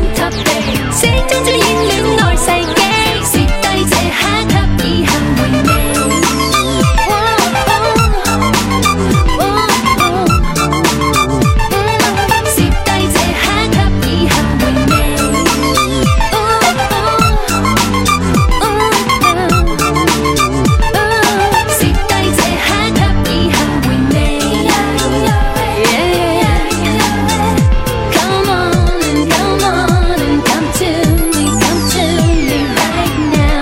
塌地，寫張張熱戀愛世紀，蝕低這刻給以後回味。蝕低這刻給以後回味。蝕低這刻給以後回味。Come on and come on and come to me right now。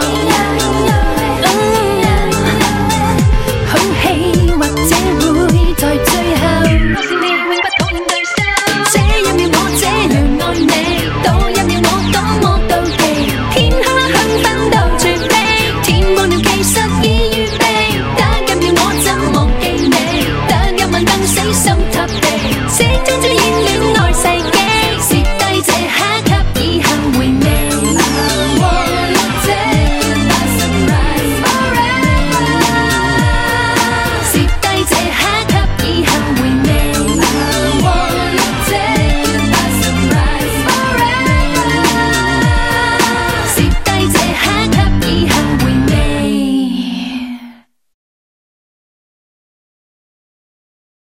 好戲或者會在最後，我是你永不討厭對手。這一秒我這樣愛你，多一秒我多麼妒忌，天黑香檳到絕地，天光了其實已預備，得一秒我怎麼記你，得一晚更死心塌地。